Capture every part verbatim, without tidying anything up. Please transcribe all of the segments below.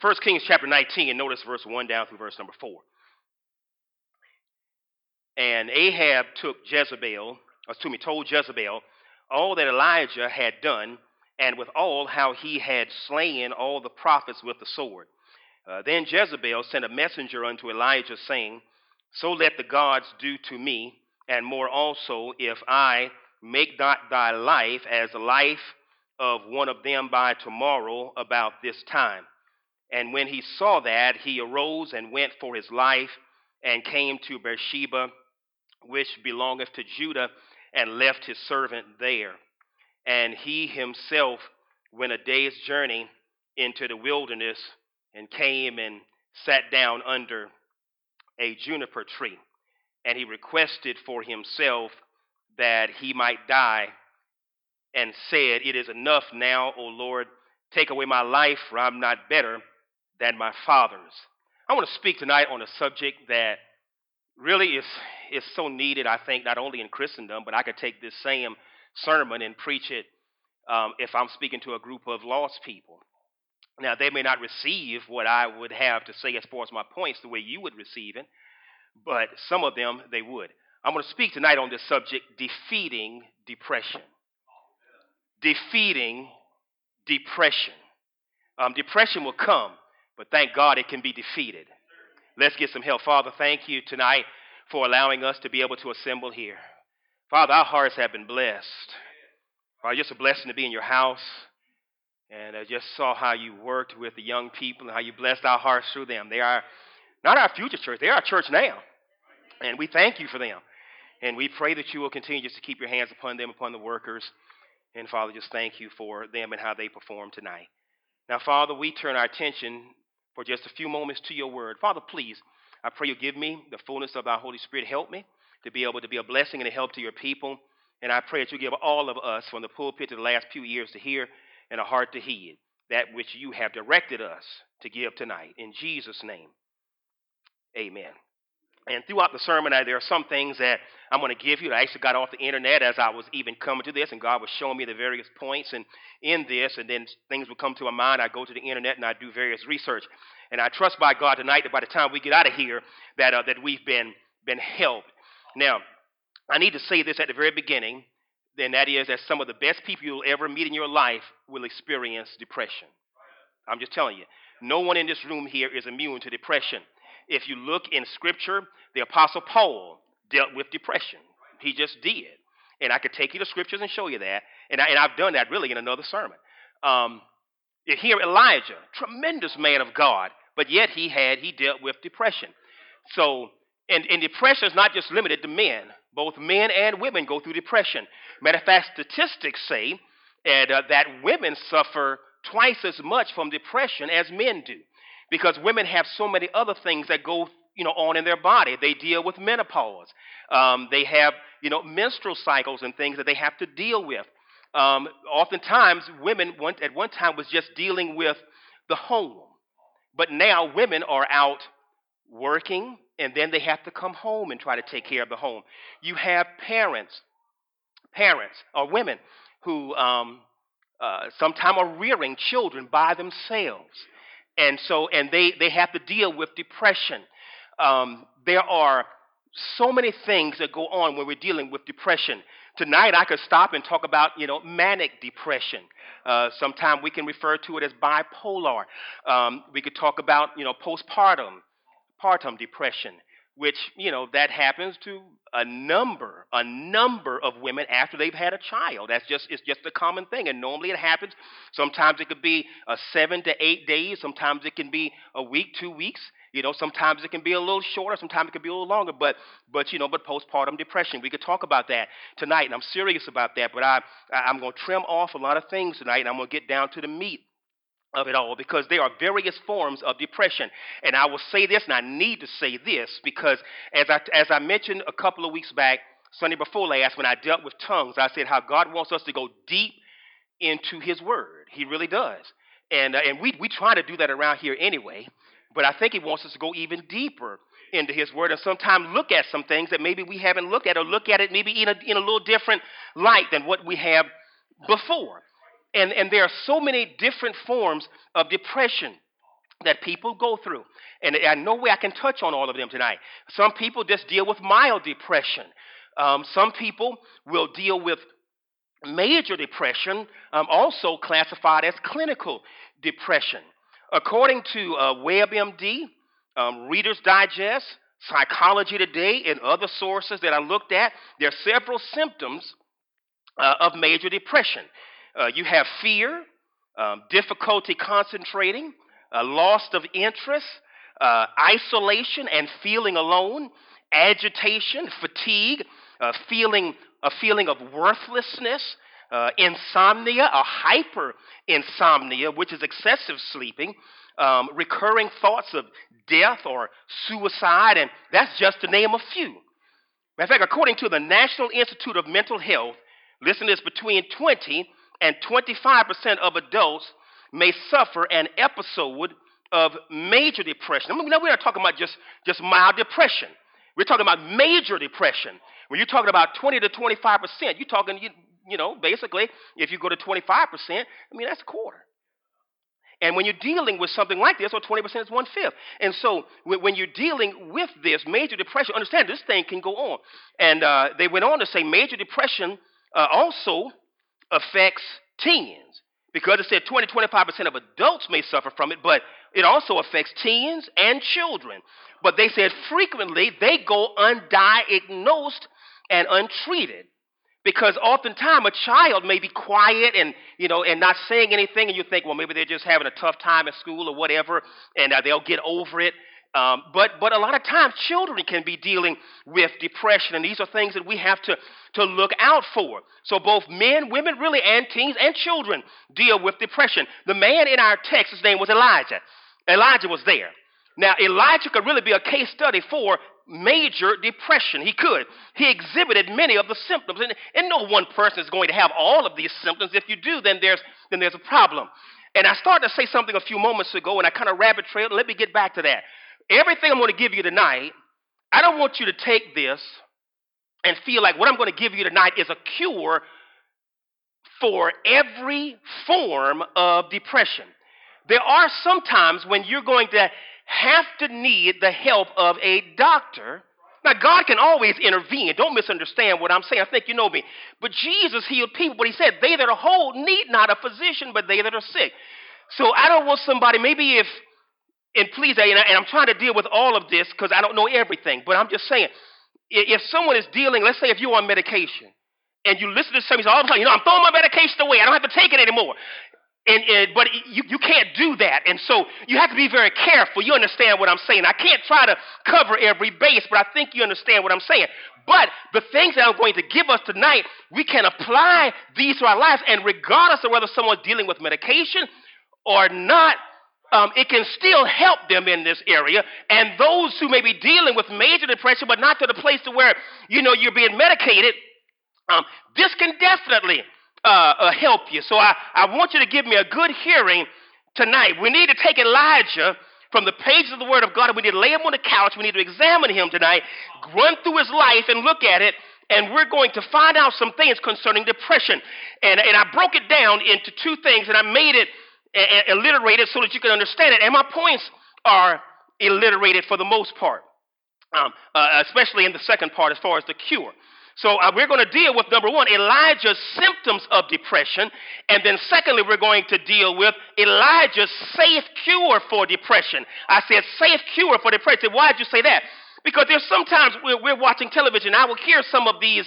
First Kings chapter nineteen, and notice verse one down through verse number four. And Ahab took Jezebel, or excuse me, told Jezebel all that Elijah had done, and with all how he had slain all the prophets with the sword. Uh, then Jezebel sent a messenger unto Elijah, saying, So let the gods do to me, and more also, if I make not thy life as the life of one of them by tomorrow about this time. And when he saw that, he arose and went for his life, and came to Beersheba, which belongeth to Judah, and left his servant there. And he himself went a day's journey into the wilderness, and came and sat down under a juniper tree. And he requested for himself that he might die, and said, It is enough now, O Lord, take away my life, for I'm not better than my fathers. I want to speak tonight on a subject that really is, is so needed, I think, not only in Christendom, but I could take this same sermon and preach it um, if I'm speaking to a group of lost people. Now, they may not receive what I would have to say as far as my points the way you would receive it, but some of them, they would. I'm going to speak tonight on this subject, defeating depression. Defeating depression. Um, depression will come, but thank God it can be defeated. Let's get some help. Father, thank you tonight for allowing us to be able to assemble here. Father, our hearts have been blessed. Father, just a blessing to be in your house. And I just saw how you worked with the young people and how you blessed our hearts through them. They are not our future church. They are our church now. And we thank you for them. And we pray that you will continue just to keep your hands upon them, upon the workers. And, Father, just thank you for them and how they perform tonight. Now, Father, we turn our attention for just a few moments to your word. Father, please, I pray you give me the fullness of thy Holy Spirit. Help me to be able to be a blessing and a help to your people. And I pray that you give all of us from the pulpit to the last few years to hear and a heart to heed that which you have directed us to give tonight. In Jesus' name, amen. And throughout the sermon, I, there are some things that I'm going to give you that I actually got off the internet as I was even coming to this, and God was showing me the various points and in this, and then things would come to my mind. I go to the internet and I do various research. And I trust by God tonight that by the time we get out of here, that uh, that we've been been helped. Now, I need to say this at the very beginning, and that is that some of the best people you'll ever meet in your life will experience depression. I'm just telling you, no one in this room here is immune to depression. If you look in Scripture, the Apostle Paul dealt with depression. He just did. And I could take you to Scriptures and show you that. And, I, and I've done that really in another sermon. Um, here, Elijah, tremendous man of God, but yet he had, he dealt with depression. So, and, and depression is not just limited to men. Both men and women go through depression. Matter of fact, statistics say and, uh, that women suffer twice as much from depression as men do. Because women have so many other things that go, you know, on in their body. They deal with menopause. Um, they have, you know, menstrual cycles and things that they have to deal with. Um, oftentimes, women one, at one time was just dealing with the home. But now women are out working, and then they have to come home and try to take care of the home. You have parents, parents or women who um, uh, sometimes are rearing children by themselves. And so, and they, they have to deal with depression. Um, there are so many things that go on when we're dealing with depression. Tonight, I could stop and talk about, you know, manic depression. Uh, Sometimes we can refer to it as bipolar. Um, we could talk about, you know, postpartum, partum depression, which, you know, that happens to a number, a number of women after they've had a child. That's just, it's just a common thing. And normally it happens. Sometimes it could be a seven to eight days. Sometimes it can be a week, two weeks. You know, sometimes it can be a little shorter. Sometimes it can be a little longer. But, but you know, but postpartum depression, we could talk about that tonight. And I'm serious about that. But I, I'm going to trim off a lot of things tonight. And I'm going to get down to the meat of it all, because there are various forms of depression. And I will say this, and I need to say this, because as I, as I mentioned a couple of weeks back, Sunday before last, when I dealt with tongues, I said how God wants us to go deep into his word. He really does. And, uh, and we, we try to do that around here anyway, but I think he wants us to go even deeper into his word and sometimes look at some things that maybe we haven't looked at, or look at it maybe in a, in a little different light than what we have before. And, and there are so many different forms of depression. that people go through. And I no way I can touch on all of them tonight. Some people just deal with mild depression. Um, some people will deal with major depression, um, also classified as clinical depression. According to uh, WebMD, um, Reader's Digest, Psychology Today, and other sources that I looked at, there are several symptoms uh, of major depression. Uh, you have fear, um, difficulty concentrating, uh, loss of interest, uh, isolation and feeling alone, agitation, fatigue, uh, feeling a feeling of worthlessness, uh, insomnia, a hyper insomnia, which is excessive sleeping, um, recurring thoughts of death or suicide, and that's just to name a few. In fact, according to the National Institute of Mental Health, listen to this, between twenty and twenty-five percent of adults may suffer an episode of major depression. I mean, we're not talking about just, just mild depression. We're talking about major depression. When you're talking about twenty to twenty-five percent, you're talking, you, you know, basically, if you go to twenty-five percent, I mean, that's a quarter. And when you're dealing with something like this, or twenty percent is one-fifth. And so when you're dealing with this major depression, understand this thing can go on. And uh, they went on to say major depression uh, also affects teens, because it said twenty to twenty-five percent of adults may suffer from it, but it also affects teens and children. But they said frequently they go undiagnosed and untreated, because oftentimes a child may be quiet and, you know, and not saying anything, and you think, well, maybe they're just having a tough time at school or whatever, and uh, they'll get over it. Um, but but a lot of times children can be dealing with depression, and these are things that we have to, to look out for. So both men, women, really, and teens and children deal with depression. The man in our text, his name was Elijah. Elijah was there. Now, Elijah could really be a case study for major depression. He could. He exhibited many of the symptoms, and, and no one person is going to have all of these symptoms. If you do, then there's then there's a problem. And I started to say something a few moments ago, and I kind of rabbit trailed. Let me get back to that. Everything I'm going to give you tonight, I don't want you to take this and feel like what I'm going to give you tonight is a cure for every form of depression. There are some times when you're going to have to need the help of a doctor. Now, God can always intervene. Don't misunderstand what I'm saying. I think you know me. But Jesus healed people, but he said, they that are whole need not a physician, but they that are sick. So I don't want somebody, maybe if, and please, and, I, and I'm trying to deal with all of this because I don't know everything, but I'm just saying, if someone is dealing, let's say if you're on medication, and you listen to somebody say, all of a sudden, you know, I'm throwing my medication away. I don't have to take it anymore. And, and but you, you can't do that. And so you have to be very careful. You understand what I'm saying. I can't try to cover every base, but I think you understand what I'm saying. But the things that I'm going to give us tonight, we can apply these to our lives. And regardless of whether someone's dealing with medication or not, um, it can still help them in this area. And those who may be dealing with major depression, but not to the place to where, you know, you're being medicated, um, this can definitely Uh, uh, help you. So I, I want you to give me a good hearing tonight. We need to take Elijah from the pages of the Word of God, and we need to lay him on the couch. We need to examine him tonight, run through his life and look at it, and we're going to find out some things concerning depression. And, and I broke it down into two things, and I made it uh, alliterated so that you can understand it. And my points are alliterated for the most part, um, uh, especially in the second part as far as the cure. So uh, we're going to deal with, number one, Elijah's symptoms of depression. And then secondly, we're going to deal with Elijah's safe cure for depression. I said safe cure for depression. Why did you say that? Because there's sometimes we're, we're watching television. I will hear some of these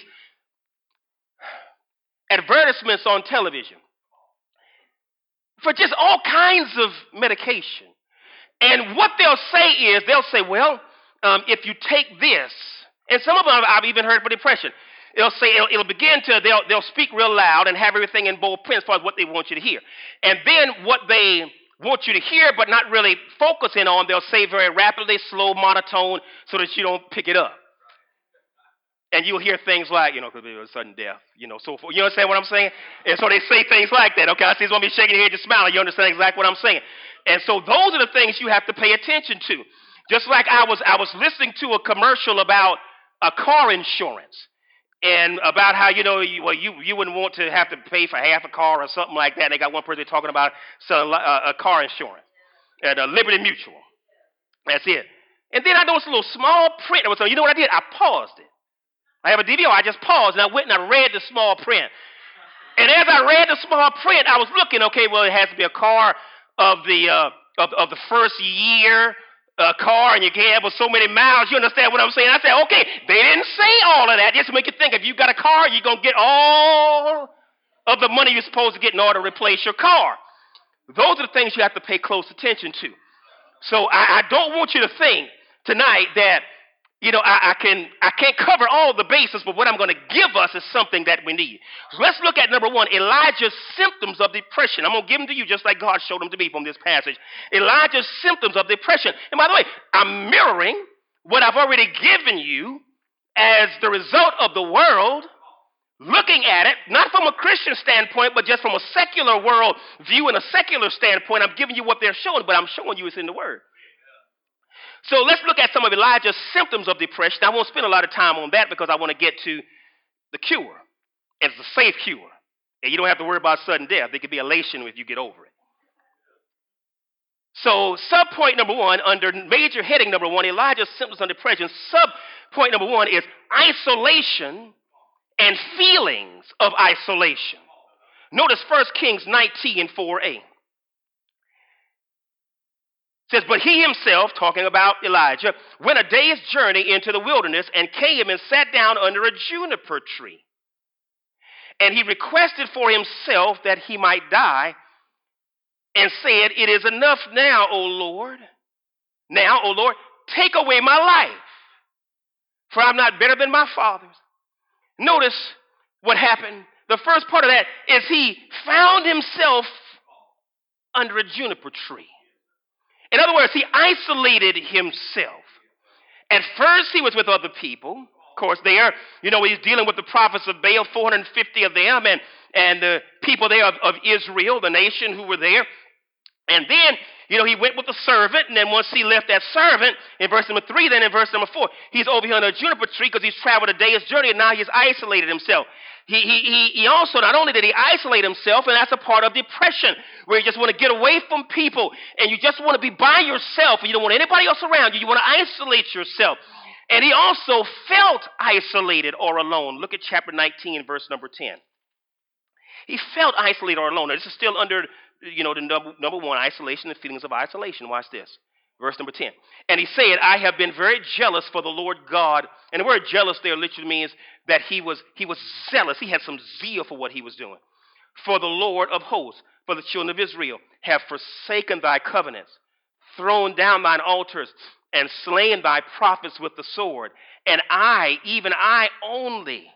advertisements on television for just all kinds of medication. And what they'll say is, they'll say, well, um, if you take this, and some of them I've even heard for depression. It'll say, it'll, it'll begin to, they'll, they'll speak real loud and have everything in bold print as far as what they want you to hear. And then what they want you to hear but not really focusing on, they'll say very rapidly, slow, monotone, so that you don't pick it up. And you'll hear things like, you know, could be a sudden death, you know, so forth. You understand what I'm saying? And so they say things like that. Okay, I see it's going to be shaking your head, just smiling. You understand exactly what I'm saying. And so those are the things you have to pay attention to. Just like I was, I was listening to a commercial about a car insurance, and about how, you know, you, well, you, you wouldn't want to have to pay for half a car or something like that. And they got one person talking about selling a, a car insurance. at uh, Liberty Mutual. That's it. And then I noticed a little small print that was on. You know what I did? I paused it. I have a D V R. I just paused, and I went and I read the small print. And as I read the small print, I was looking, okay, well, it has to be a car of the uh, of, of the first year uh, car, and you can't have so many miles. You understand what I'm saying? I said, okay, they didn't say all of that. Just to make you think, if you got a car, you're going to get all of the money you're supposed to get in order to replace your car. Those are the things you have to pay close attention to. So I, I don't want you to think tonight that, you know, I, I can I can't cover all the bases, but what I'm going to give us is something that we need. So let's look at number one, Elijah's symptoms of depression. I'm going to give them to you just like God showed them to me from this passage. Elijah's symptoms of depression. And by the way, I'm mirroring what I've already given you as the result of the world looking at it, not from a Christian standpoint, but just from a secular world view and a secular standpoint. I'm giving you what they're showing, but I'm showing you it's in the Word. So let's look at some of Elijah's symptoms of depression. I won't spend a lot of time on that because I want to get to the cure. It's a safe cure. And you don't have to worry about sudden death. There could be elation if you get over it. So subpoint number one, under major heading number one, Elijah's symptoms of depression, subpoint number one is isolation and feelings of isolation. Notice First Kings nineteen four a. It says, but he himself, talking about Elijah, went a day's journey into the wilderness and came and sat down under a juniper tree. And he requested for himself that he might die and said, it is enough now, O Lord. Now, O Lord, take away my life, for I'm not better than my fathers. Notice what happened. The first part of that is he found himself under a juniper tree. In other words, he isolated himself. At first, he was with other people. Of course, there, you know, he's dealing with the prophets of Baal, four hundred fifty of them, and, and the people there of, of Israel, the nation who were there. And then, you know, he went with the servant, and then once he left that servant, in verse number three, then in verse number four, he's over here on a juniper tree because he's traveled a day's journey, and now he's isolated himself. He, he, he, he also, not only did he isolate himself, and that's a part of depression, where you just want to get away from people, and you just want to be by yourself, and you don't want anybody else around you. You want to isolate yourself. And he also felt isolated or alone. Look at chapter nineteen, verse number ten. He felt isolated or alone. Now, this is still under, you know, the number, number one, isolation, the feelings of isolation. Watch this. Verse number ten. And he said, I have been very jealous for the Lord God. And the word jealous there literally means that he was, he was zealous. He had some zeal for what he was doing. For the Lord of hosts, for the children of Israel, have forsaken thy covenants, thrown down thine altars, and slain thy prophets with the sword. And I, even I only,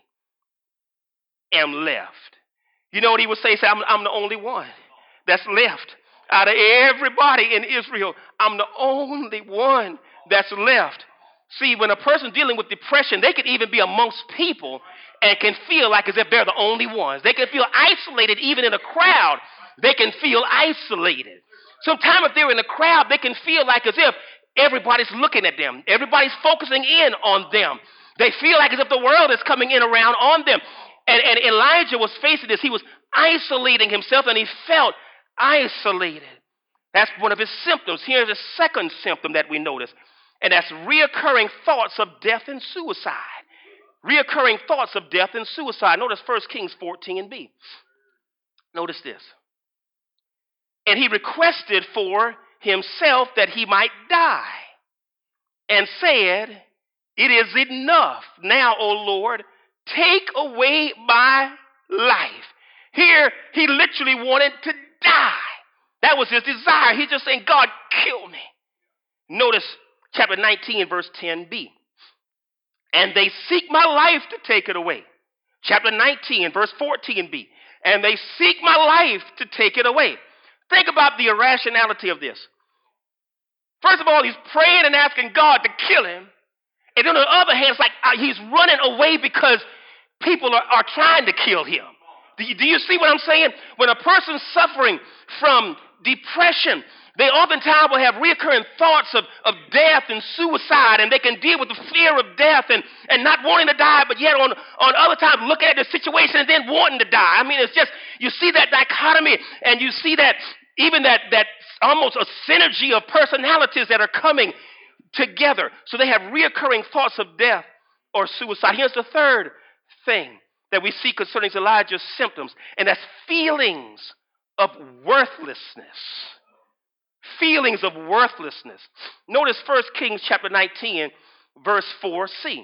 am left. You know what he would say? Say, I'm, I'm the only one that's left. Out of everybody in Israel, I'm the only one that's left. See, when a person's dealing with depression, they can even be amongst people and can feel like as if they're the only ones. They can feel isolated even in a crowd. They can feel isolated. Sometimes if they're in a crowd, they can feel like as if everybody's looking at them. Everybody's focusing in on them. They feel like as if the world is coming in around on them. And, and Elijah was facing this. He was isolating himself, and he felt isolated. That's one of his symptoms. Here's a second symptom that we notice, and that's reoccurring thoughts of death and suicide. Reoccurring thoughts of death and suicide. Notice First Kings fourteen and B. Notice this. And he requested for himself that he might die, and said, it is enough now, O Lord, take away my life. Here, he literally wanted to die. That was his desire. He's just saying, God, kill me. Notice chapter nineteen, verse ten b. And they seek my life to take it away. Chapter nineteen, verse fourteen b. And they seek my life to take it away. Think about the irrationality of this. First of all, he's praying and asking God to kill him. And then on the other hand, it's like uh, he's running away because people are, are trying to kill him. Do you, do you see what I'm saying? When a person's suffering from depression, they oftentimes will have recurring thoughts of, of death and suicide, and they can deal with the fear of death and, and not wanting to die, but yet on, on other times looking at the situation and then wanting to die. I mean, it's just, you see that dichotomy, and you see that even that, that almost a synergy of personalities that are coming together. So they have reoccurring thoughts of death or suicide. Here's the third thing that we see concerning Elijah's symptoms, and that's feelings of worthlessness. Feelings of worthlessness. Notice First Kings chapter nineteen, verse four c.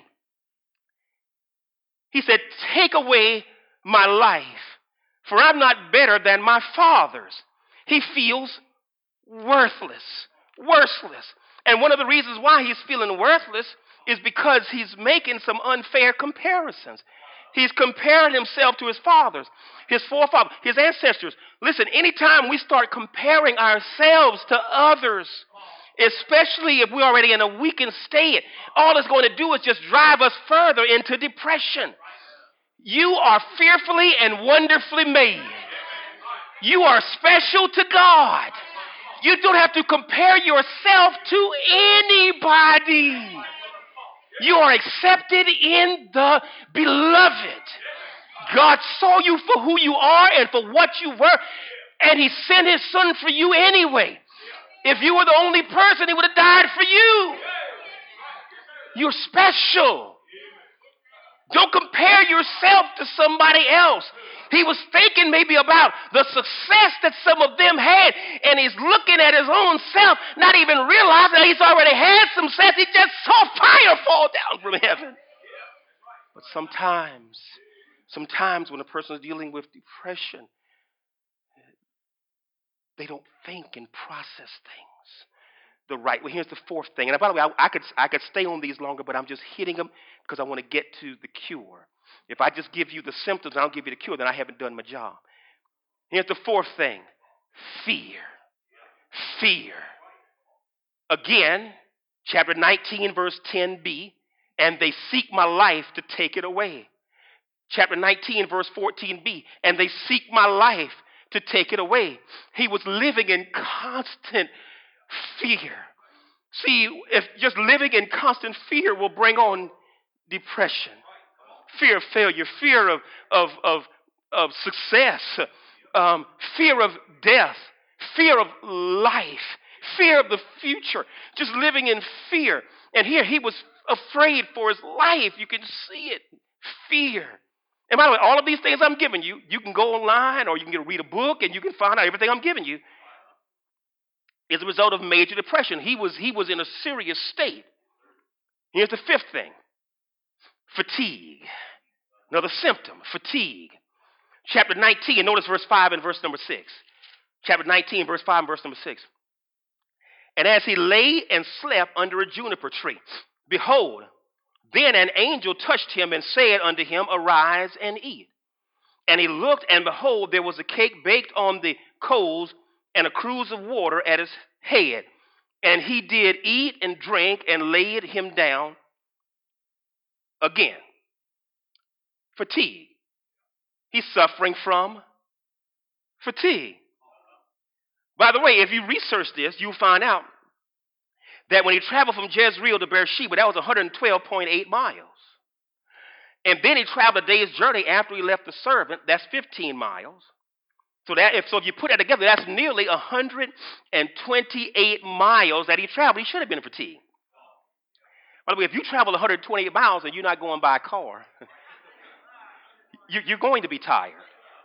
He said, take away my life, for I'm not better than my fathers. He feels worthless, worthless. And one of the reasons why he's feeling worthless is because he's making some unfair comparisons. He's comparing himself to his fathers, his forefathers, his ancestors. Listen, anytime we start comparing ourselves to others, especially if we're already in a weakened state, all it's going to do is just drive us further into depression. You are fearfully and wonderfully made. You are special to God. You don't have to compare yourself to anybody. You are accepted in the beloved. God saw you for who you are and for what you were, and he sent his son for you anyway. If you were the only person, he would have died for you. You're special. Don't compare yourself to somebody else. He was thinking maybe about the success that some of them had, and he's looking at his own self, not even realizing that he's already had some success. He just saw fire fall down from heaven. But sometimes, sometimes when a person is dealing with depression, they don't think and process things the right way. Here's the fourth thing. And by the way, I, I could I could stay on these longer, but I'm just hitting them because I want to get to the cure. If I just give you the symptoms and I don't give you the cure, then I haven't done my job. Here's the fourth thing. Fear. Fear. Again, chapter nineteen, verse ten b, and they seek my life to take it away. Chapter nineteen, verse fourteen b, and they seek my life to take it away. He was living in constant fear. See, if just living in constant fear will bring on depression, fear of failure, fear of of of, of success, um, fear of death, fear of life, fear of the future, just living in fear. And here he was afraid for his life. You can see it. Fear. And by the way, all of these things I'm giving you, you can go online or you can get, read a book and you can find out everything I'm giving you is a result of major depression. He was, he was in a serious state. Here's the fifth thing. Fatigue. Another symptom, fatigue. Chapter nineteen, and notice verse five and verse number six. Chapter nineteen, verse five and verse number six. And as he lay and slept under a juniper tree, behold, then an angel touched him and said unto him, arise and eat. And he looked, and behold, there was a cake baked on the coals and a cruse of water at his head. And he did eat and drink and laid him down again. Fatigue. He's suffering from fatigue. By the way, if you research this, you'll find out that when he traveled from Jezreel to Beersheba, that was one hundred twelve point eight miles. And then he traveled a day's journey after he left the servant. That's fifteen miles. So that if so, if you put that together, that's nearly one hundred twenty-eight miles that he traveled. He should have been fatigued. By the way, if you travel one hundred twenty-eight miles and you're not going by car, you, you're going to be tired.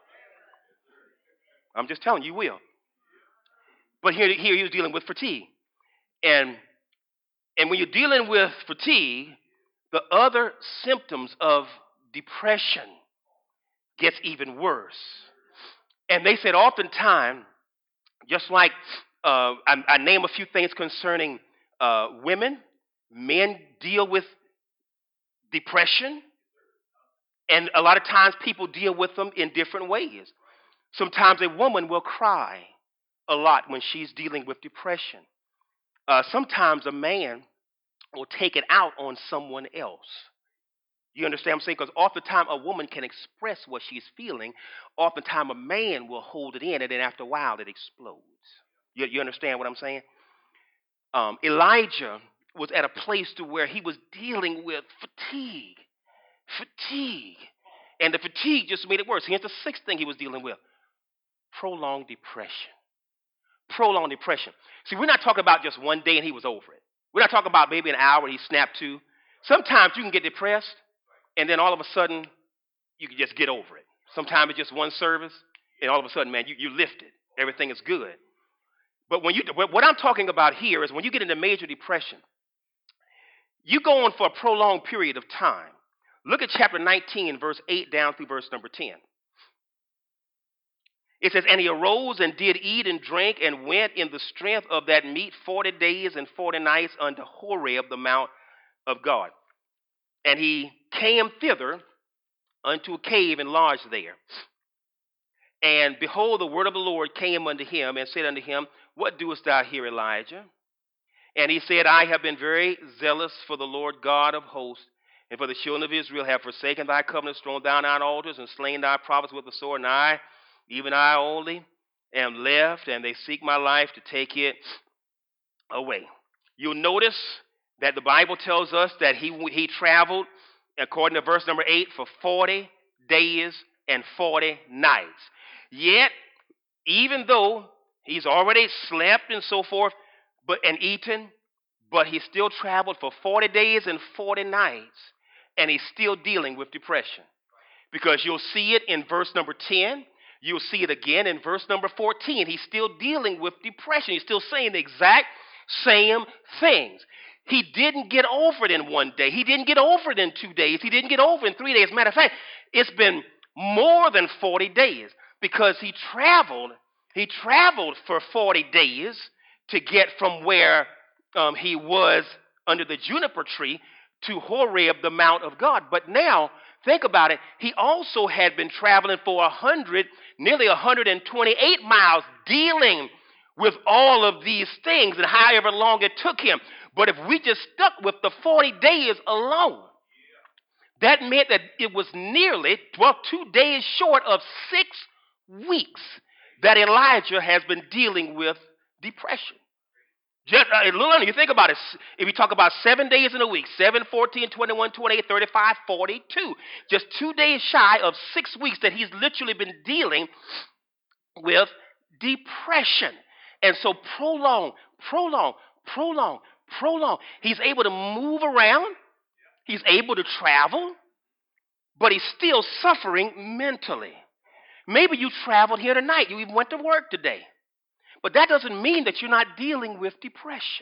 I'm just telling you, you will. But here, here he was dealing with fatigue. And, and when you're dealing with fatigue, the other symptoms of depression gets even worse. And they said oftentimes, just like uh, I, I name a few things concerning uh, women, men deal with depression. And a lot of times people deal with them in different ways. Sometimes a woman will cry a lot when she's dealing with depression. Uh, sometimes a man will take it out on someone else. You understand what I'm saying? Because oftentimes a woman can express what she's feeling. Oftentimes a man will hold it in, and then after a while it explodes. You, you understand what I'm saying? Um, Elijah was at a place to where he was dealing with fatigue. Fatigue. And the fatigue just made it worse. Here's the sixth thing he was dealing with. Prolonged depression. prolonged depression. See, we're not talking about just one day and he was over it. We're not talking about maybe an hour and he snapped to. Sometimes you can get depressed and then all of a sudden you can just get over it. Sometimes it's just one service and all of a sudden, man, you, you lifted. Everything is good. But when you, what I'm talking about here is when you get into major depression, you go on for a prolonged period of time. Look at chapter nineteen, verse eight down through verse number ten. It says, and he arose and did eat and drink and went in the strength of that meat forty days and forty nights unto Horeb, the mount of God. And he came thither unto a cave and lodged there. And behold, the word of the Lord came unto him and said unto him, what doest thou here, Elijah? And he said, I have been very zealous for the Lord God of hosts, and for the children of Israel have forsaken thy covenant, thrown down thine altars, and slain thy prophets with the sword. And I, even I only, am left, and they seek my life to take it away. You'll notice that the Bible tells us that he, he traveled, according to verse number eight, for forty days and forty nights. Yet, even though he's already slept and so forth, but and eaten, but he still traveled for forty days and forty nights, and he's still dealing with depression. Because you'll see it in verse number ten. You'll see it again in verse number fourteen. He's still dealing with depression. He's still saying the exact same things. He didn't get over it in one day. He didn't get over it in two days. He didn't get over it in three days. Matter of fact, it's been more than forty days because he traveled. He traveled for forty days to get from where um, he was under the juniper tree to Horeb, the mount of God. But now, think about it. He also had been traveling for a hundred, nearly one hundred twenty-eight miles, dealing with all of these things and however long it took him. But if we just stuck with the forty days alone, that meant that it was nearly, well, two days short of six weeks that Elijah has been dealing with depression. Just, uh, little, you think about it. If you talk about seven days in a week, seven, fourteen, twenty-one, twenty-eight, thirty-five, forty-two, just two days shy of six weeks that he's literally been dealing with depression. And so prolong, prolong, prolong, prolong. He's able to move around. He's able to travel, but he's still suffering mentally. Maybe you traveled here tonight. You even went to work today. But that doesn't mean that you're not dealing with depression.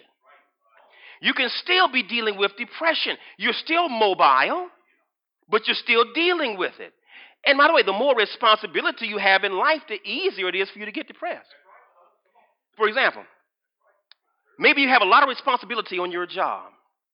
You can still be dealing with depression. You're still mobile, but you're still dealing with it. And by the way, the more responsibility you have in life, the easier it is for you to get depressed. For example, maybe you have a lot of responsibility on your job.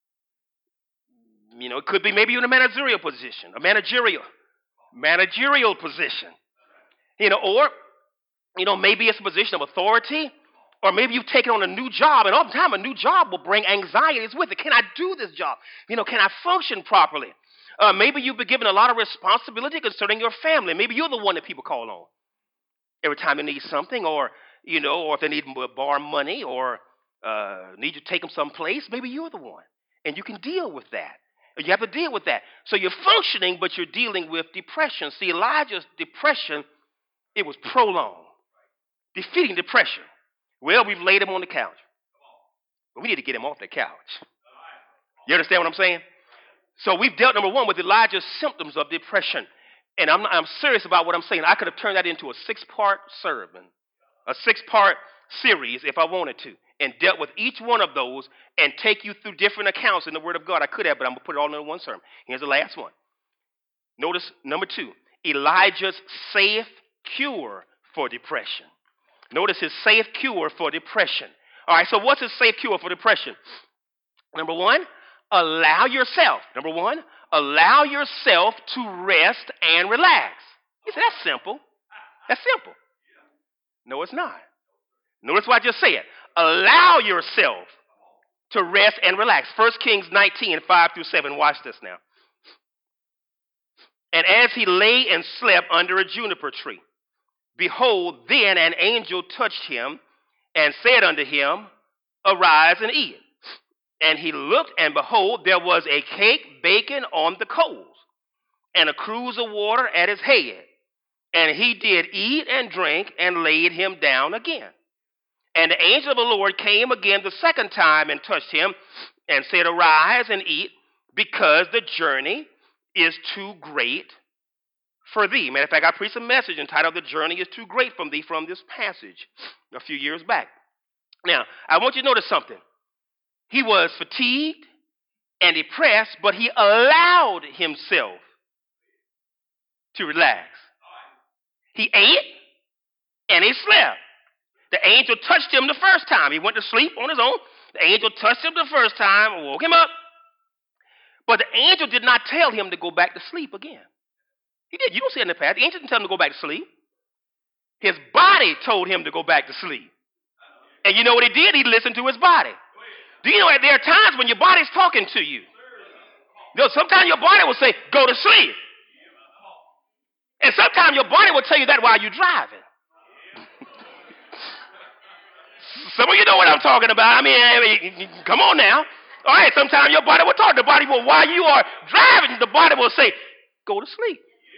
You know, it could be maybe you're in a managerial position, a managerial, managerial position. You know, or, you know, maybe it's a position of authority, or maybe you've taken on a new job, and all the time a new job will bring anxieties with it. Can I do this job? You know, can I function properly? Uh, maybe you've been given a lot of responsibility concerning your family. Maybe you're the one that people call on every time they need something, or, you know, or if they need to borrow money, or uh, need you to take them someplace. Maybe you're the one, and you can deal with that. You have to deal with that. So you're functioning, but you're dealing with depression. See, Elijah's depression, it was prolonged. Defeating depression. Well, we've laid him on the couch. But we need to get him off the couch. You understand what I'm saying? So we've dealt, number one, with Elijah's symptoms of depression. And I'm, I'm serious about what I'm saying. I could have turned that into a six-part sermon, a six-part series if I wanted to, and dealt with each one of those and take you through different accounts in the Word of God. I could have, but I'm going to put it all in one sermon. Here's the last one. Notice, number two, Elijah's safe cure for depression. Notice his safe cure for depression. All right, so what's his safe cure for depression? Number one, allow yourself. Number one, allow yourself to rest and relax. You say, that's simple. That's simple. No, it's not. Notice what I just said. Allow yourself to rest and relax. First Kings nineteen, five through seven. Watch this now. And as he lay and slept under a juniper tree, behold, then an angel touched him and said unto him, arise and eat. And he looked, and behold, there was a cake baking on the coals, and a cruse of water at his head. And he did eat and drink, and laid him down again. And the angel of the Lord came again the second time and touched him and said, arise and eat, because the journey is too great for thee. Matter of fact, I preached a message entitled, The Journey is Too Great from Thee, from this passage a few years back. Now, I want you to notice something. He was fatigued and depressed, but he allowed himself to relax. He ate and he slept. The angel touched him the first time. He went to sleep on his own. The angel touched him the first time, woke him up. But the angel did not tell him to go back to sleep again. He did. You don't see it in the past. The angel didn't tell him to go back to sleep. His body told him to go back to sleep. And you know what he did? He listened to his body. Do you know that there are times when your body's talking to you? You know, sometimes your body will say, go to sleep. And sometimes your body will tell you that while you're driving. Some of you know what I'm talking about. I mean, I mean, come on now. All right, sometimes your body will talk. The body will, while you are driving, the body will say, go to sleep.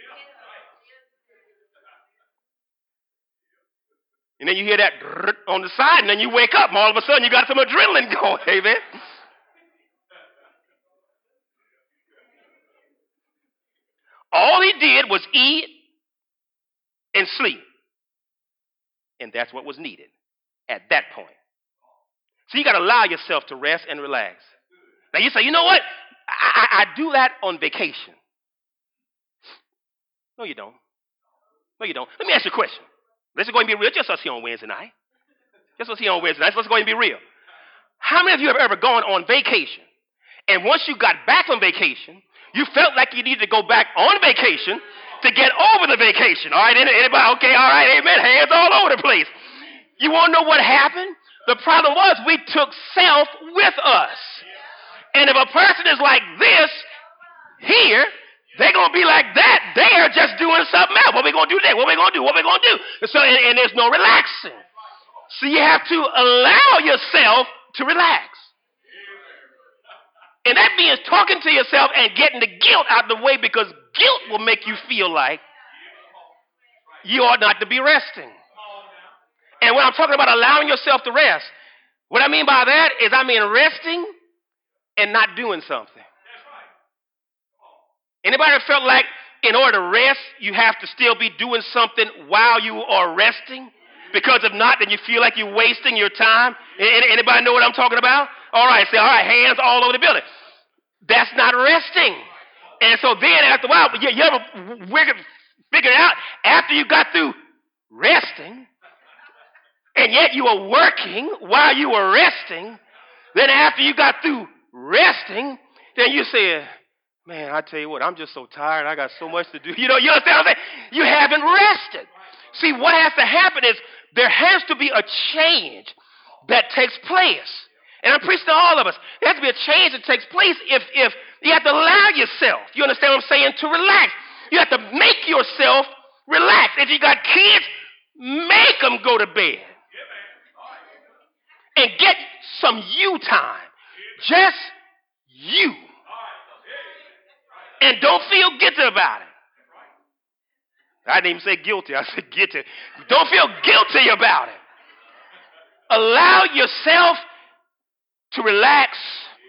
And then you hear that on the side, and then you wake up, and all of a sudden you got some adrenaline going. Amen. All he did was eat and sleep. And that's what was needed at that point. So you got to allow yourself to rest and relax. Now you say, you know what? I, I, I do that on vacation. No, you don't. No, you don't. Let me ask you a question. This is going to be real. Just us here on Wednesday night. Just us here on Wednesday night. Let's go and be real. How many of you have ever gone on vacation, and once you got back from vacation, you felt like you needed to go back on vacation to get over the vacation? All right, anybody? Okay, all right, amen. Hands all over the place. You want to know what happened? The problem was we took self with us. And if a person is like this here, they're going to be like that. They are just doing something else. What are we going to do there? What are we going to do? What are we going to do? So, and, and there's no relaxing. So you have to allow yourself to relax. And that means talking to yourself and getting the guilt out of the way, because guilt will make you feel like you ought not to be resting. And when I'm talking about allowing yourself to rest, what I mean by that is I mean resting and not doing something. Anybody ever felt like in order to rest, you have to still be doing something while you are resting? Because if not, then you feel like you're wasting your time. Anybody know what I'm talking about? All right, say, all right, hands all over the building. That's not resting. And so then after a while, you, you ever figure it out, after you got through resting, and yet you were working while you were resting, then after you got through resting, then you said, man, I tell you what, I'm just so tired. I got so much to do. You know, you understand what I'm saying? You haven't rested. See, what has to happen is there has to be a change that takes place. And I'm preaching to all of us. There has to be a change that takes place if, if you have to allow yourself, you understand what I'm saying, to relax. You have to make yourself relax. If you got kids, make them go to bed. And get some you time. Just you. And don't feel guilty about it. I didn't even say guilty. I said guilty. Don't feel guilty about it. Allow yourself to relax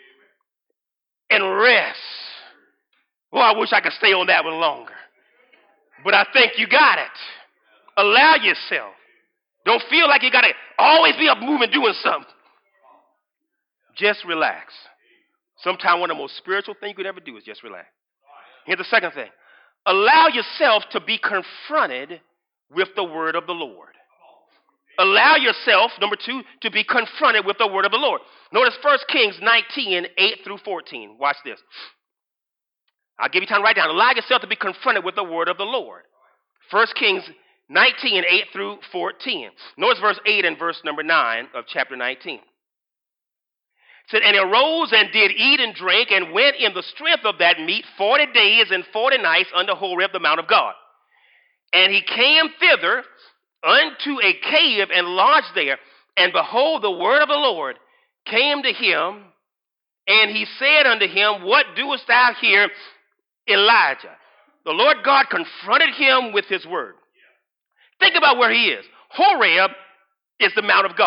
and rest. Well, I wish I could stay on that one longer. But I think you got it. Allow yourself. Don't feel like you got to always be up moving doing something. Just relax. Sometimes one of the most spiritual things you could ever do is just relax. Here's the second thing. Allow yourself to be confronted with the word of the Lord. Allow yourself, number two, to be confronted with the word of the Lord. Notice First Kings nineteen, eight through fourteen. Watch this. I'll give you time to write down. Allow yourself to be confronted with the word of the Lord. First Kings nineteen, eight through fourteen. Notice verse eight and verse number nine of chapter nineteen. It said, and he arose and did eat and drink and went in the strength of that meat forty days and forty nights unto Horeb, the mount of God. And he came thither unto a cave and lodged there. And behold, the word of the Lord came to him, and he said unto him, what doest thou here, Elijah? The Lord God confronted him with his word. Think about where he is. Horeb is the mount of God.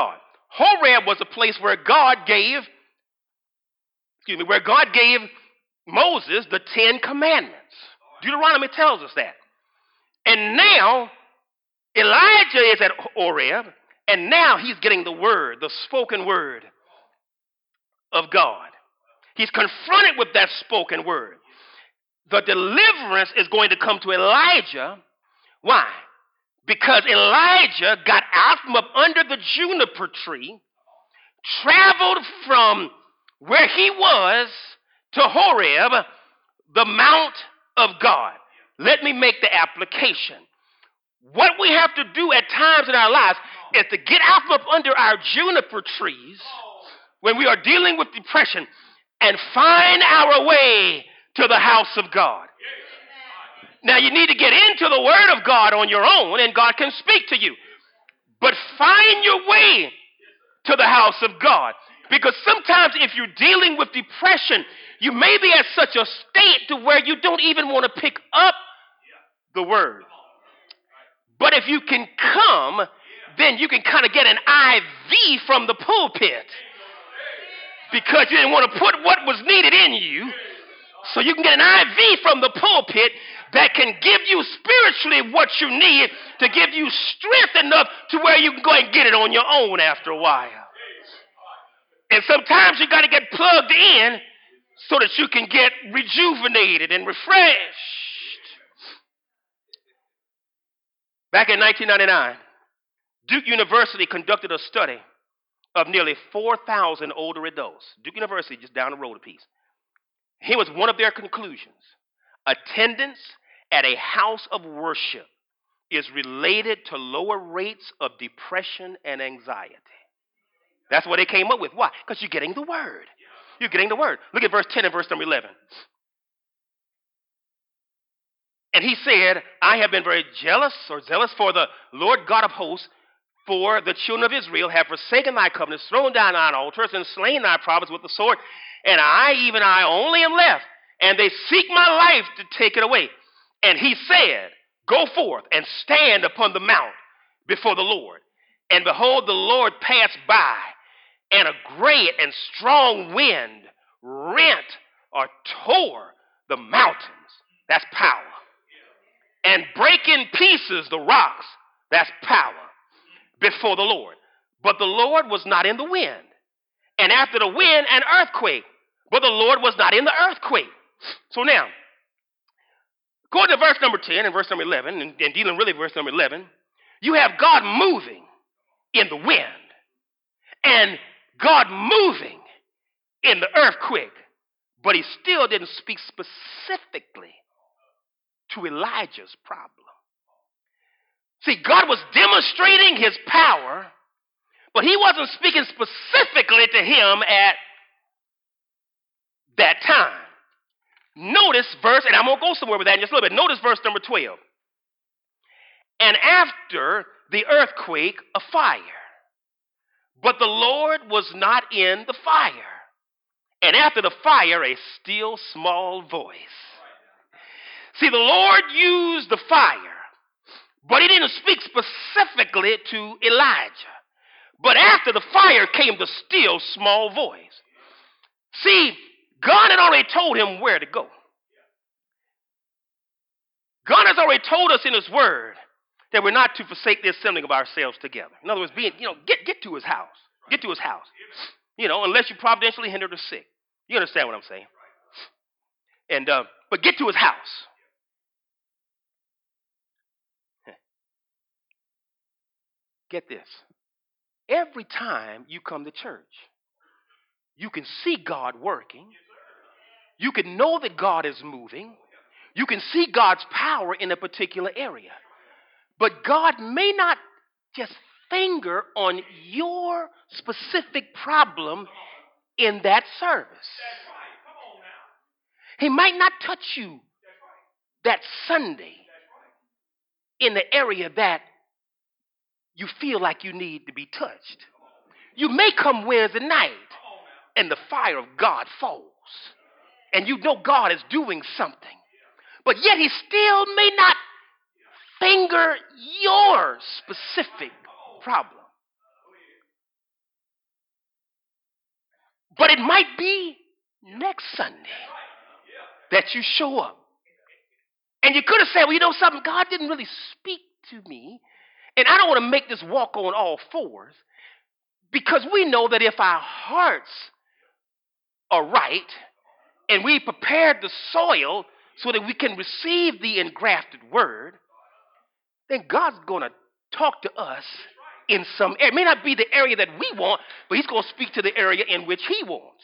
Horeb was a place where God gave, excuse me, where God gave Moses the Ten Commandments. Deuteronomy tells us that. And now Elijah is at Horeb, and now he's getting the word, the spoken word of God. He's confronted with that spoken word. The deliverance is going to come to Elijah. Why? Because Elijah got out from up under the juniper tree, traveled from where he was to Horeb, the Mount of God. Let me make the application. What we have to do at times in our lives is to get out from up under our juniper trees when we are dealing with depression and find our way to the house of God. Now, you need to get into the Word of God on your own, and God can speak to you. But find your way to the house of God. Because sometimes if you're dealing with depression, you may be at such a state to where you don't even want to pick up the Word. But if you can come, then you can kind of get an I V from the pulpit. Because you didn't want to put what was needed in you. So you can get an I V from the pulpit that can give you spiritually what you need to give you strength enough to where you can go and get it on your own after a while. And sometimes you got to get plugged in so that you can get rejuvenated and refreshed. Back in nineteen ninety-nine, Duke University conducted a study of nearly four thousand older adults. Duke University, just down the road a piece. Here was one of their conclusions. Attendance at a house of worship is related to lower rates of depression and anxiety. That's what they came up with. Why? Because you're getting the word. You're getting the word. Look at verse ten and verse number eleven. And he said, I have been very jealous or zealous for the Lord God of hosts, for the children of Israel have forsaken thy covenants, thrown down thine altars, and slain thy prophets with the sword. And I, even I only am left, and they seek my life to take it away. And he said, go forth and stand upon the mount before the Lord. And behold, the Lord passed by, and a great and strong wind rent or tore the mountains. That's power. And break in pieces the rocks. That's power. Before the Lord. But the Lord was not in the wind. And after the wind, an earthquake. But the Lord was not in the earthquake. So now, according to verse number ten and verse number eleven, and, and dealing really with verse number eleven, you have God moving in the wind. And God moving in the earthquake. But he still didn't speak specifically to Elijah's problem. See, God was demonstrating his power, but he wasn't speaking specifically to him at that time. Notice verse, and I'm going to go somewhere with that in just a little bit. Notice verse number twelve. And after the earthquake, a fire. But the Lord was not in the fire. And after the fire, a still small voice. See, the Lord used the fire, but he didn't speak specifically to Elijah. But after the fire came the still small voice. See, God had already told him where to go. God has already told us in his word that we're not to forsake the assembling of ourselves together. In other words, being, you know, get, get to his house. Get to his house. You know, unless you providentially hinder the sick. You understand what I'm saying? And uh, but get to his house. Get this. Every time you come to church, you can see God working. You can know that God is moving. You can see God's power in a particular area. But God may not just finger on your specific problem in that service. He might not touch you that Sunday in the area that you feel like you need to be touched. You may come Wednesday night and the fire of God falls. And you know God is doing something. But yet he still may not finger your specific problem. But it might be next Sunday that you show up. And you could have said, well, you know something, God didn't really speak to me. And I don't want to make this walk on all fours, because we know that if our hearts are right and we prepared the soil so that we can receive the engrafted word, then God's going to talk to us in some area. It may not be the area that we want, but he's going to speak to the area in which he wants.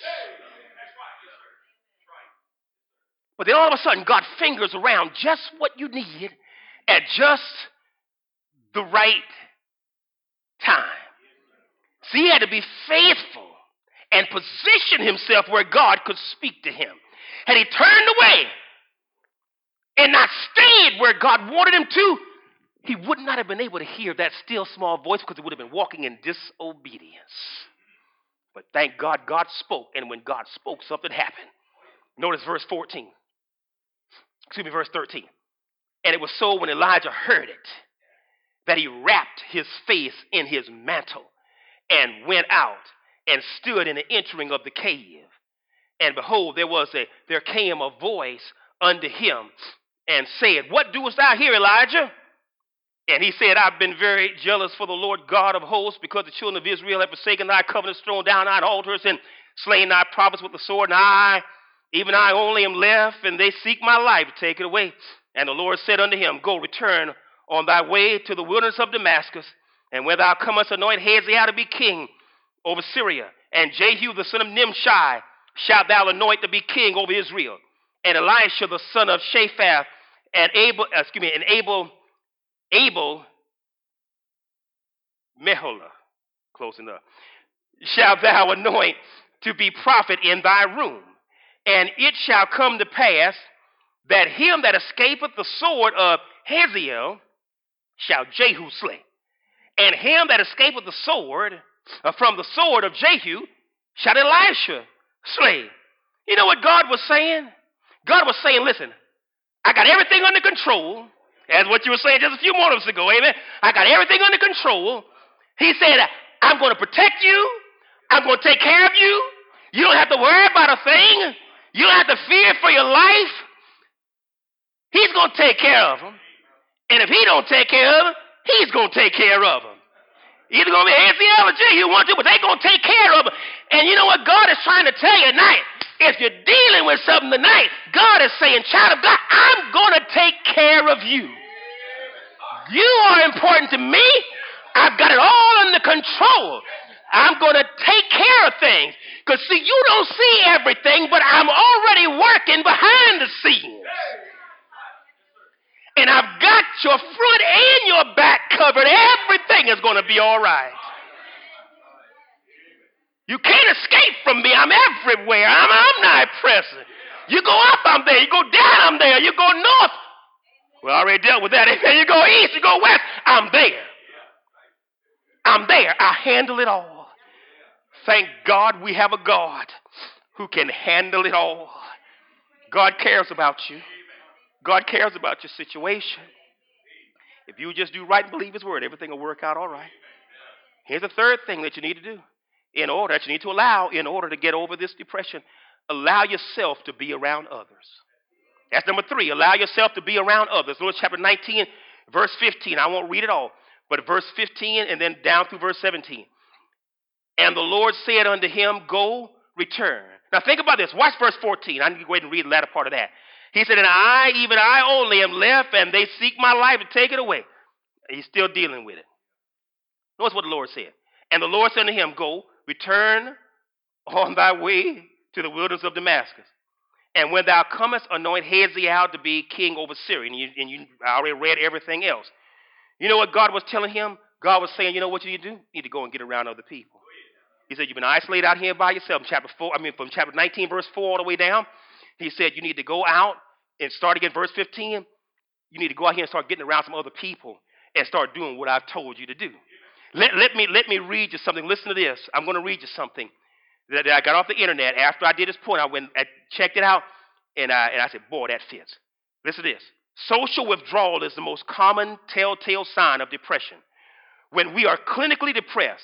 But then all of a sudden, God fingers around just what you need at just the right time. See, he had to be faithful and position himself where God could speak to him. Had he turned away and not stayed where God wanted him to, he would not have been able to hear that still small voice, because he would have been walking in disobedience. But thank God, God spoke, and when God spoke, something happened. Notice verse fourteen. Excuse me, verse thirteen. And it was so when Elijah heard it, that he wrapped his face in his mantle and went out and stood in the entering of the cave. And behold, there was a there came a voice unto him and said, What doest thou here, Elijah? And he said, I've been very jealous for the Lord God of hosts, because the children of Israel have forsaken thy covenants, thrown down thine altars, and slain thy prophets with the sword. And I, even I only am left, and they seek my life to take it away. And the Lord said unto him, Go, return on thy way to the wilderness of Damascus, and when thou comest, anoint Hazael to be king over Syria, and Jehu the son of Nimshi shalt thou anoint to be king over Israel, and Elisha the son of Shaphat, and Abel, excuse me, and Abel, Abel, Meholah, close enough, shalt thou anoint to be prophet in thy room. And it shall come to pass that him that escapeth the sword of Hazael shall Jehu slay. And him that escapeth the sword, uh, from the sword of Jehu, shall Elisha slay. You know what God was saying? God was saying, listen, I got everything under control. As what you were saying just a few moments ago, amen? I got everything under control. He said, I'm going to protect you. I'm going to take care of you. You don't have to worry about a thing. You don't have to fear for your life. He's going to take care of them. And if he don't take care of them, he's going to take care of them. Either going to be Hazael or Jehu, one, two, but they're going to take care of them. And you know what God is trying to tell you tonight? If you're dealing with something tonight, God is saying, child of God, I'm going to take care of you. You are important to me. I've got it all under control. I'm going to take care of things. Because, see, you don't see everything, but I'm already working behind the scenes. And I've got your front and your back covered. Everything is going to be all right. You can't escape from me. I'm everywhere. I'm omnipresent. You go up, I'm there. You go down, I'm there. You go north. Well, I already dealt with that. You go east, you go west. I'm there. I'm there. I handle it all. Thank God we have a God who can handle it all. God cares about you. God cares about your situation. If you just do right and believe his word, everything will work out all right. Here's the third thing that you need to do. In order, that you need to allow, in order to get over this depression, allow yourself to be around others. That's number three. Allow yourself to be around others. Luke chapter nineteen, verse fifteen. I won't read it all, but verse fifteen and then down through verse seventeen. And the Lord said unto him, Go, return. Now think about this. Watch verse fourteen. I need to go ahead and read the latter part of that. He said, And I, even I only am left, and they seek my life to take it away. He's still dealing with it. Notice what the Lord said. And the Lord said unto him, Go, return on thy way to the wilderness of Damascus. And when thou comest, anoint Hazael to be king over Syria. And you, and you I already read everything else. You know what God was telling him? God was saying, you know what you need to do? You need to go and get around other people. He said, you've been isolated out here by yourself. In chapter four, I mean, from chapter nineteen, verse four all the way down. He said, you need to go out and start again, verse fifteen. You need to go out here and start getting around some other people and start doing what I've told you to do. Let, let me let me read you something. Listen to this. I'm going to read you something that, that I got off the internet. After I did this point, I went and checked it out, and I, and I said, boy, that fits. Listen to this. Social withdrawal is the most common telltale sign of depression. When we are clinically depressed,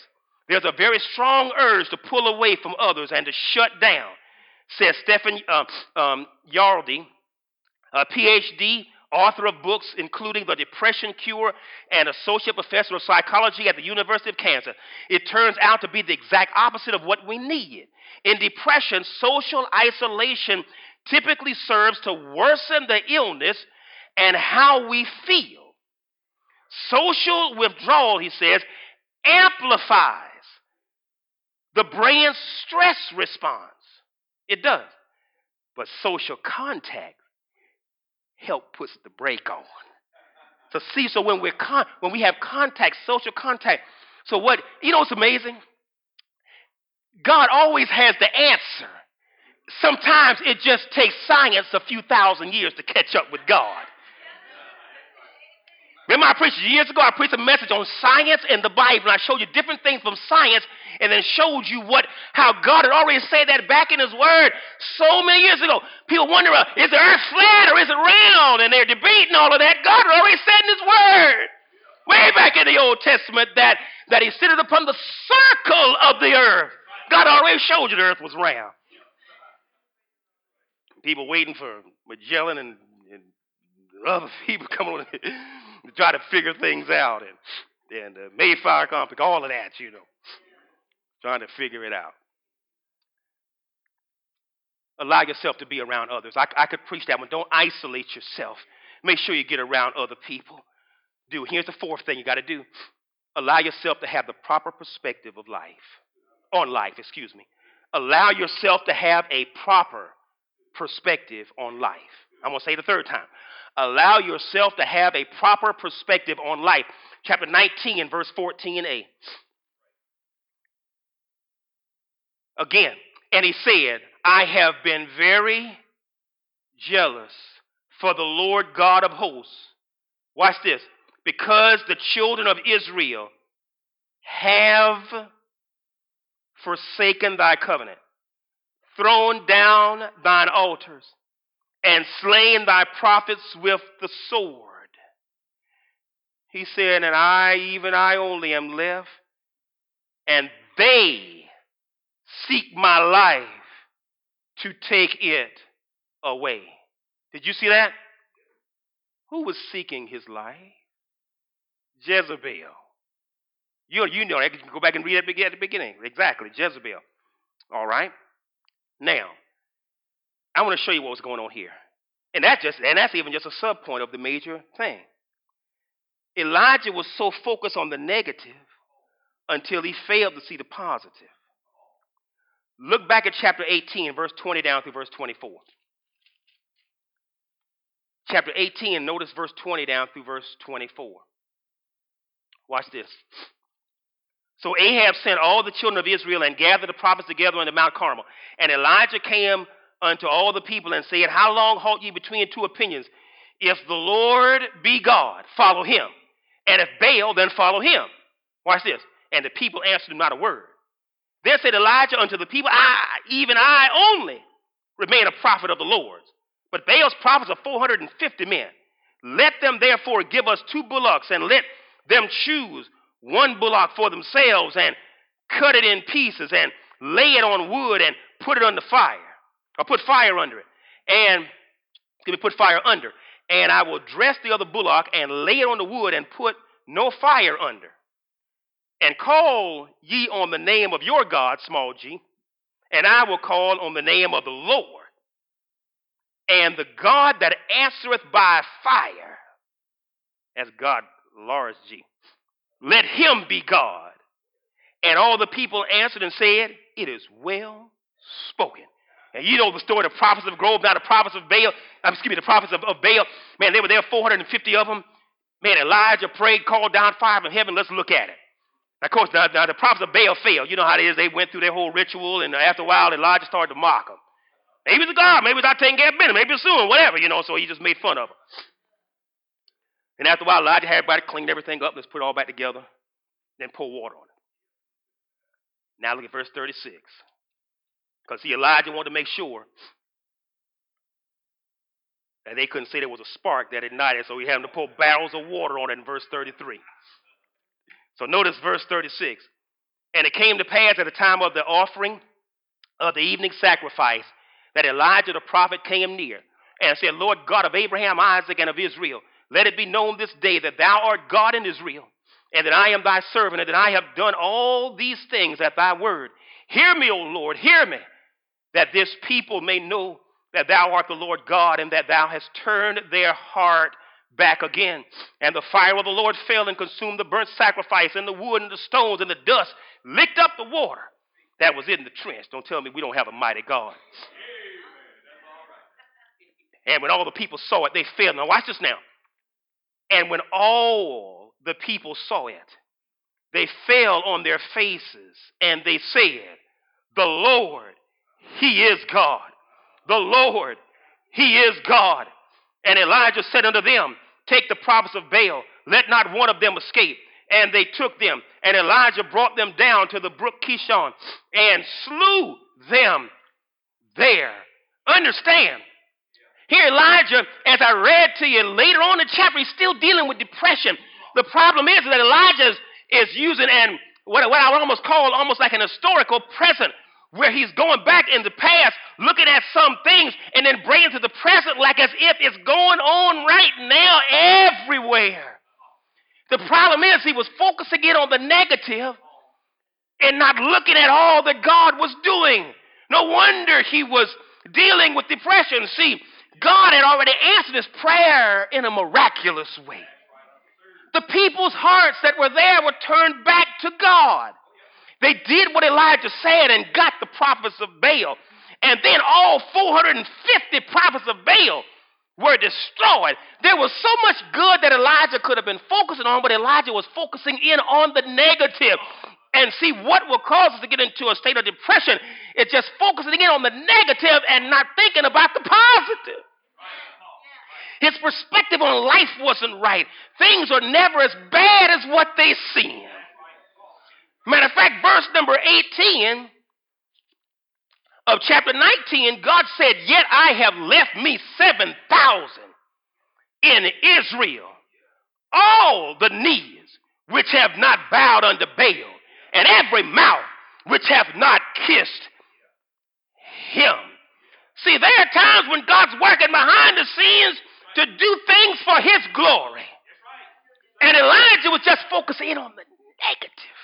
There's a very strong urge to pull away from others and to shut down, says Stephen uh, um, Yardy, a P H D, author of books including The Depression Cure and associate professor of psychology at the University of Kansas. It turns out to be the exact opposite of what we need. In depression, social isolation typically serves to worsen the illness and how we feel. Social withdrawal, he says, amplifies the brain's stress response. It does. But social contact help puts the brake on. So see, so when we're con- when we have contact, social contact, so what, you know what's amazing? God always has the answer. Sometimes it just takes science a few thousand years to catch up with God. Remember I preached years ago, I preached a message on science and the Bible, and I showed you different things from science and then showed you what, how God had already said that back in his word so many years ago. People wonder, uh, is the earth flat or is it round? And they're debating all of that. God had already said in his word, way back in the Old Testament, that, that he sitteth upon the circle of the earth. God already showed you the earth was round. People waiting for Magellan and, and other people coming on to try to figure things out, and, and uh, Mayflower Complex, all of that, you know, trying to figure it out. Allow yourself to be around others. I, I could preach that one. Don't isolate yourself. Make sure you get around other people. Do. Here's the fourth thing you got to do. Allow yourself to have the proper perspective of life, on life, excuse me. Allow yourself to have a proper perspective on life. I'm going to say it the third time. Allow yourself to have a proper perspective on life. Chapter nineteen, verse fourteen a. Again, and he said, I have been very jealous for the Lord God of hosts. Watch this. Because the children of Israel have forsaken thy covenant, thrown down thine altars, and slain thy prophets with the sword. He said, and I, even I only am left, and they seek my life to take it away. Did you see that? Who was seeking his life? Jezebel. You, you know that. You can go back and read it at the beginning. Exactly, Jezebel. All right? Now, I want to show you what was going on here. And that just and that's even just a sub point of the major thing. Elijah was so focused on the negative until he failed to see the positive. Look back at chapter eighteen, verse twenty down through verse twenty-four. Chapter eighteen, notice verse twenty down through verse twenty-four. Watch this. So Ahab sent all the children of Israel and gathered the prophets together on the Mount Carmel. And Elijah came unto all the people and said, how long halt ye between two opinions? If the Lord be God, follow him. And if Baal, then follow him. Watch this. And the people answered him not a word. Then said Elijah unto the people, I, even I only remain a prophet of the Lord's. But Baal's prophets are four hundred fifty men. Let them therefore give us two bullocks, and let them choose one bullock for themselves, and cut it in pieces, and lay it on wood, and put it on the fire, or put fire under it. And, let me put fire under. And I will dress the other bullock, and lay it on the wood, and put no fire under. And call ye on the name of your God, small g, and I will call on the name of the Lord. And the God that answereth by fire, as God, large G, let him be God. And all the people answered and said, it is well spoken. And you know the story of the prophets of Grove, now the prophets of Baal, um, excuse me, the prophets of, of Baal. Man, they were there, four hundred fifty of them. Man, Elijah prayed, called down fire from heaven. Let's look at it. Now, of course, now, now the prophets of Baal failed. You know how it is. They went through their whole ritual, and after a while, Elijah started to mock them. Maybe it's a God. Maybe it's not taking care of business. Maybe it's soon, whatever, you know. So he just made fun of them. And after a while, Elijah had everybody clean everything up. Let's put it all back together. Then pour water on it. Now look at verse thirty-six. Because see, Elijah wanted to make sure that they couldn't say there was a spark that ignited. So he had them to pour barrels of water on it in verse thirty-three. So notice verse thirty-six. And it came to pass at the time of the offering of the evening sacrifice that Elijah the prophet came near and said, Lord God of Abraham, Isaac, and of Israel, let it be known this day that thou art God in Israel, and that I am thy servant, and that I have done all these things at thy word. Hear me, O Lord, hear me, that this people may know that thou art the Lord God, and that thou hast turned their heart back again. And the fire of the Lord fell and consumed the burnt sacrifice, and the wood, and the stones, and the dust, licked up the water that was in the trench. Don't tell me we don't have a mighty God. And when all the people saw it, they fell. Now watch this now. And when all the people saw it, they fell on their faces, and they said, the Lord, he is God. The Lord, he is God. And Elijah said unto them, take the prophets of Baal, let not one of them escape. And they took them, and Elijah brought them down to the brook Kishon and slew them there. Understand, here Elijah, as I read to you later on in the chapter, he's still dealing with depression. The problem is that Elijah is, is using an, what, what I would almost call almost like an historical present, where he's going back in the past, looking at some things, and then bringing to the present like as if it's going on right now everywhere. The problem is he was focusing in on the negative and not looking at all that God was doing. No wonder he was dealing with depression. See, God had already answered his prayer in a miraculous way. The people's hearts that were there were turned back to God. They did what Elijah said and got the prophets of Baal. And then all four hundred fifty prophets of Baal were destroyed. There was so much good that Elijah could have been focusing on, but Elijah was focusing in on the negative. And see, what will cause us to get into a state of depression is just focusing in on the negative and not thinking about the positive. His perspective on life wasn't right. Things are never as bad as what they seem. Matter of fact, verse number eighteen of chapter nineteen, God said, yet I have left me seven thousand in Israel, all the knees which have not bowed unto Baal, and every mouth which have not kissed him. See, there are times when God's working behind the scenes to do things for his glory. And Elijah was just focusing in on the negative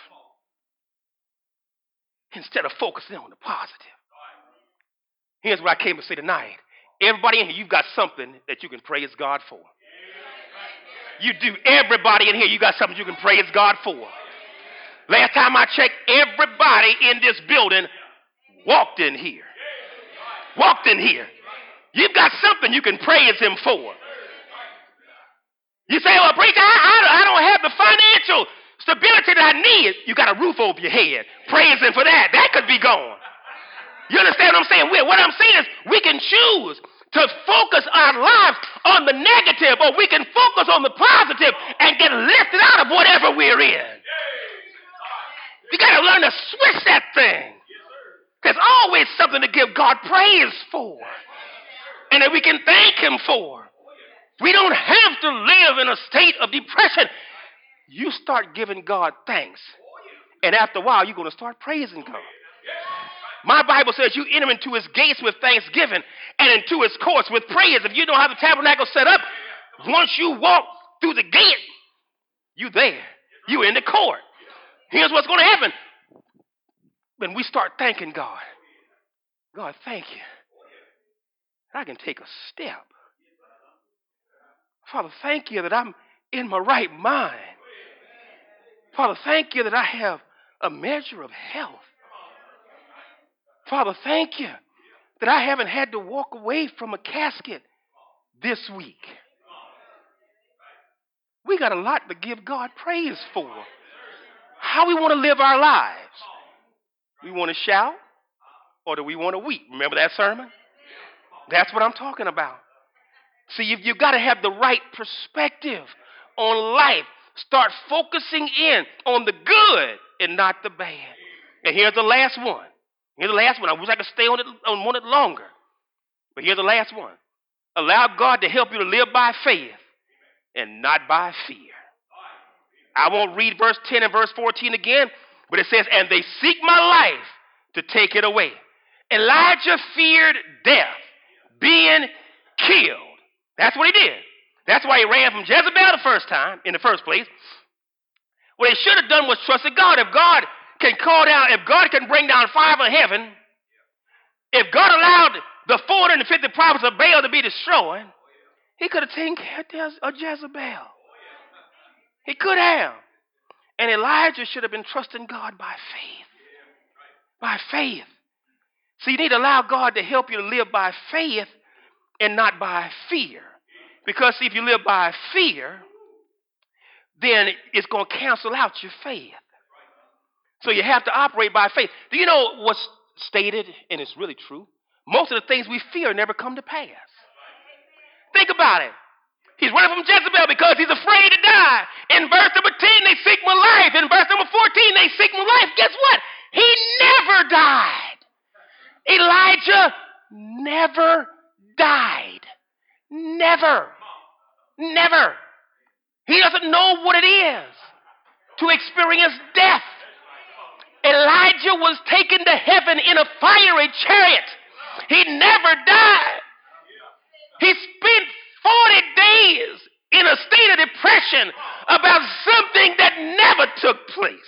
instead of focusing on the positive. Here's what I came to say tonight. Everybody in here, you've got something that you can praise God for. You do. Everybody in here, you got something you can praise God for. Last time I checked, everybody in this building walked in here. Walked in here. You've got something you can praise him for. You say, well, preacher, I, I, I don't have the financial stability that I need. You got a roof over your head. Praise him for that. That could be gone. You understand what I'm saying? What I'm saying is we can choose to focus our lives on the negative, or we can focus on the positive and get lifted out of whatever we're in. You got to learn to switch that thing. There's always something to give God praise for, and that we can thank him for. We don't have to live in a state of depression. You start giving God thanks, and after a while, you're going to start praising God. My Bible says you enter into his gates with thanksgiving and into his courts with praise. If you don't have the tabernacle set up, once you walk through the gate, you there. You in the court. Here's what's going to happen. When we start thanking God, God, thank you. I can take a step. Father, thank you that I'm in my right mind. Father, thank you that I have a measure of health. Father, thank you that I haven't had to walk away from a casket this week. We got a lot to give God praise for. How we want to live our lives. We want to shout, or do we want to weep? Remember that sermon? That's what I'm talking about. See, you've, you've got to have the right perspective on life. Start focusing in on the good and not the bad. And here's the last one. Here's the last one. I wish I could stay on it on one it longer. But here's the last one. Allow God to help you to live by faith and not by fear. I won't read verse ten and verse fourteen again, But it says, and they seek my life to take it away. Elijah feared death, being killed. That's what he did. That's why he ran from Jezebel the first time, in the first place. What he should have done was trusted God. If God can call down, if God can bring down fire from heaven, if God allowed the four hundred fifty prophets of Baal to be destroyed, he could have taken care of Jezebel. He could have. And Elijah should have been trusting God by faith. By faith. So you need to allow God to help you to live by faith and not by fear. Because see, if you live by fear, then it's going to cancel out your faith. So you have to operate by faith. Do you know what's stated, and it's really true? Most of the things we fear never come to pass. Think about it. He's running from Jezebel because he's afraid to die. In verse number ten, they seek my life. In verse number fourteen, they seek my life. Guess what? He never died. Elijah never died. Never. Never. He doesn't know what it is to experience death. Elijah was taken to heaven in a fiery chariot. He never died. He spent forty days in a state of depression about something that never took place.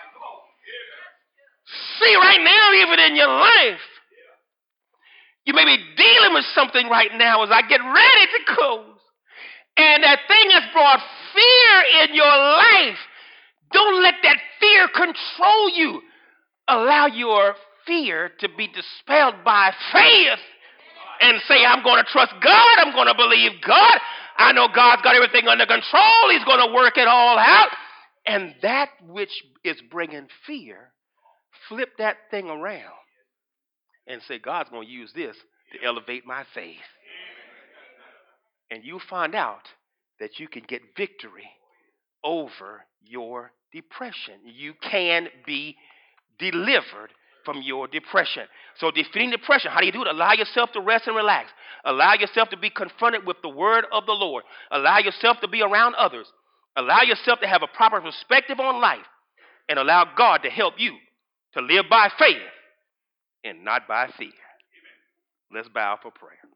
See, right now, even in your life, you may be dealing with something right now as I get ready to close. And that thing has brought fear in your life. Don't let that fear control you. Allow your fear to be dispelled by faith. And say, I'm going to trust God. I'm going to believe God. I know God's got everything under control. He's going to work it all out. And that which is bringing fear, flip that thing around and say, God's going to use this to elevate my faith. And you find out that you can get victory over your depression. You can be delivered from your depression. So defeating depression, how do you do it? Allow yourself to rest and relax. Allow yourself to be confronted with the word of the Lord. Allow yourself to be around others. Allow yourself to have a proper perspective on life. And allow God to help you to live by faith and not by fear. Let's bow for prayer.